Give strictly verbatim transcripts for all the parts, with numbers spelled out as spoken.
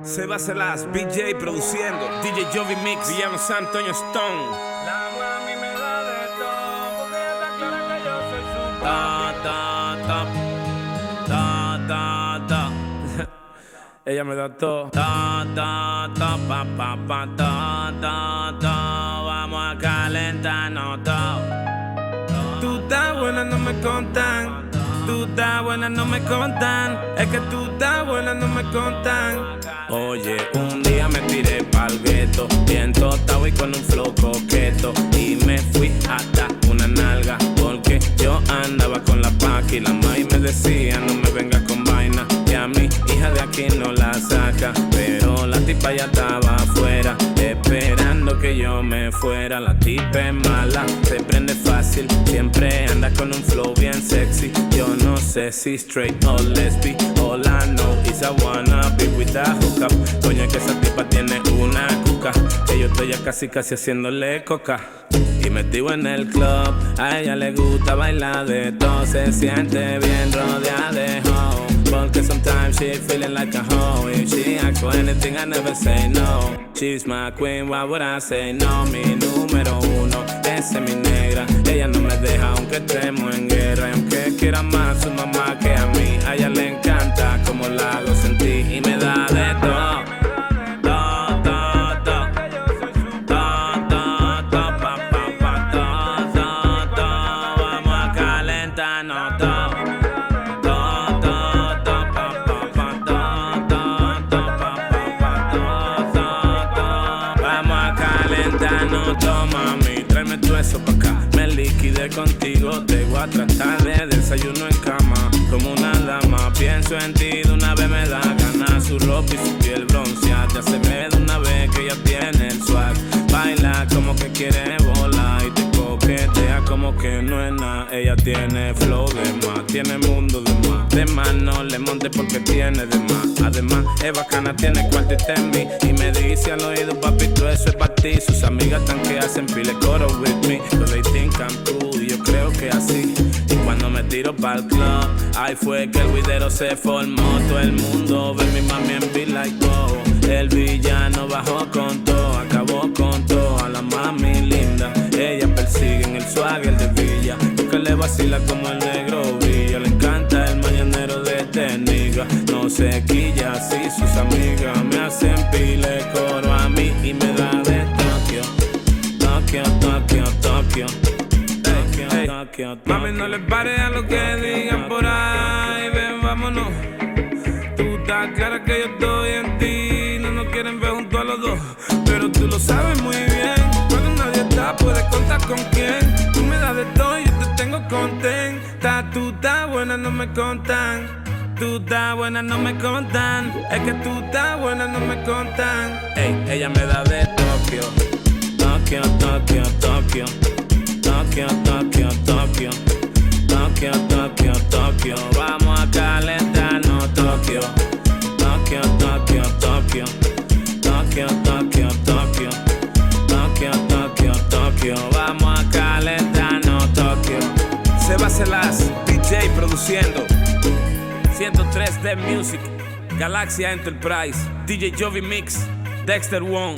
Seba Celas, B J produciendo, D J Jovi Mix, Villano San Antonio Stone. La mami me da de todo, porque ella está clara que yo soy su Ta, ta, ta, ta, ta, ta. Ella me da todo. Ta, ta, ta, pa, pa, pa, ta, ta, ta. Vamos a calentarnos todo. Tú estás buena, no me contan. Tú estás buena, no me contan. Es que tú estás buena, no me contan. Oye, un día me tiré pa'l gueto, bien tostado y con un flow coqueto, y me fui hasta una nalga, porque yo andaba con la paqui. La maíz me decía, no me venga con vaina, que a mi hija de aquí no la saca. Pero la tipa ya estaba afuera, esperando que yo me fuera. La tipa es mala, se prende fácil, siempre anda con un flow bien sexy. Yo no sé si straight o lesbi, all I know is I wanna be with a hookup. Coño, que esa tipa tiene una cuca, que yo estoy ya casi casi haciéndole coca. Y metido en el club, a ella le gusta bailar de todo, se siente bien rodeada de hoe, porque sometimes she feeling like a hoe. If she asks for anything, I never say no. She's my queen, why would I say no? Mi número uno, esa es mi negra. Ella no me deja aunque estemos en guerra, y aunque quiera más su mamá que a mí, a ella le encanta como la hago sentir y me da de todo. No, toma, mami, tráeme todo eso pa' acá. Me liquidé contigo, te voy a tratar de desayuno en cama, como una dama. Pienso en ti, de una vez me da ganas. Su ropa y su piel bronceada, te hace ver de una vez que ella tiene el swag. Baila como que quiere volar y te coquetea como que no es nada. Ella tiene flow de más, tiene mundo de más. De más no le monte porque tiene de más. Además es bacana, tiene cuartita en mí, y me dice al oído, papito, eso es para ti. Sus amigas tan que hacen pile coro with me, so they think I'm cool, y yo creo que así. Y cuando me tiro pa'l club, ahí fue que el guidero se formó. Todo el mundo ve mi mami en be like oh. El villano bajó con todo, acabó con todo. A la mami linda, ella persigue en el swag, el de Villa, porque le vacila como el negro Villa. Le encanta el mañanero de este nigga, no se quilla así sus amigas. Me hacen pile coro a mí y me da de Tokio, Tokio, Tokio, Tokio, Tokio, hey, Tokio, Tokio. Mami, no le pares a lo que digan por ahí, ven, vámonos. Tú estás clara que yo estoy en ti, no nos quieren ver junto a los dos, pero tú lo sabes muy bien. Cuando nadie está, puedes contar con quién. Tú me das de todo y yo te tengo contenta. Tú estás buena, no me contan. Tú estás buena, no me contan. Es que tú estás buena, no me contan. Ey, ella me da de Tokio, Tokio, Tokio, Tokio, Tokio, Tokio, Tokio, Tokio, Tokio, Tokio. Vamos a calentarnos Tokio, Tokio, Tokio, Tokio, Tokio, Tokio, Tokio, Tokio, Tokio, Tokio. Vamos a calentarnos Tokio. Seba Celas, D J produciendo, ciento tres D Music, Galaxia Enterprise, D J Jovi Mix, Dexter Wong,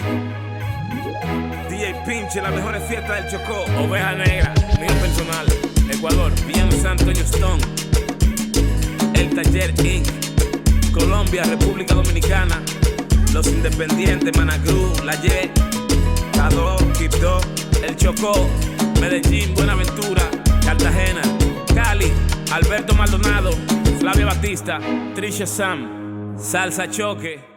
D J Pinche, las mejores fiestas del Chocó, Oveja Negra, mío personal, Ecuador, Villano San Antonio Stone, El Taller incorporated, Colombia, República Dominicana, Los Independientes, Managru, La Y, Cado, Quibdó, El Chocó, Medellín, Buenaventura, Cartagena, Cali, Alberto Maldonado, Flavia Batista, Trisha Sam, Salsa Choque.